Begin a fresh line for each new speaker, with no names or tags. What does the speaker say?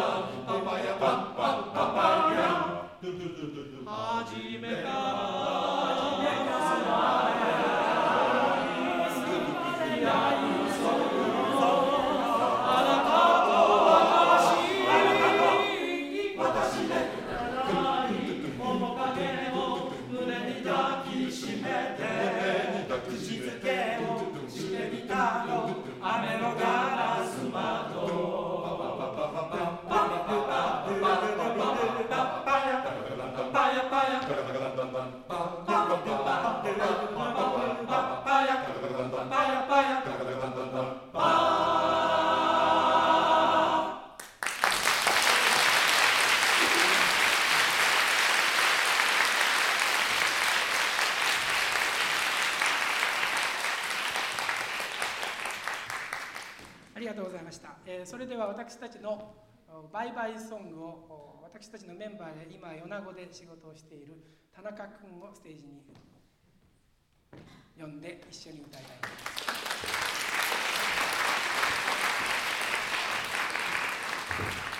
ありがとうございました。それでは私たちのバイバイソングを私たちのメンバーで今米子で仕事をしている田中君をステージに呼んで一緒に歌いたいと思います。